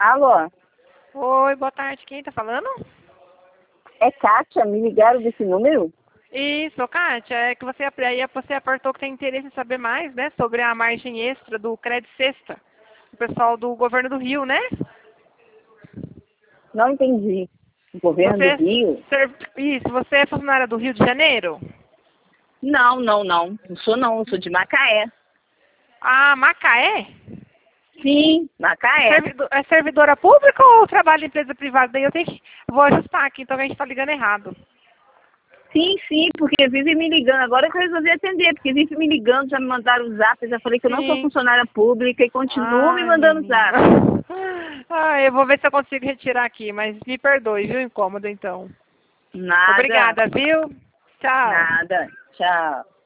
Alô? Oi, boa tarde. Quem tá falando? É Kátia, me ligaram desse número? Isso, Kátia, é que você apertou que tem interesse em saber mais, né, sobre a margem extra do Crédito Sexta, o pessoal do governo do Rio, né? Não entendi. O governo do Rio? Isso, você é funcionária do Rio de Janeiro? Não. Não sou não, eu sou de Macaé. Ah, Macaé? Sim, Macaé. É servidora pública ou trabalha em empresa privada? Daí vou ajustar aqui, então a gente tá ligando errado. Sim, porque vive me ligando. Agora que eu resolvi atender, porque vive me ligando, já me mandaram o zap, eu já falei que eu não sou Sim. funcionária pública e continuam me Ai, mandando menina. zap. Ai, eu vou ver se eu consigo retirar aqui, mas me perdoe, viu? Incômodo, então. Nada, Obrigada, viu? Tchau. nada. Tchau.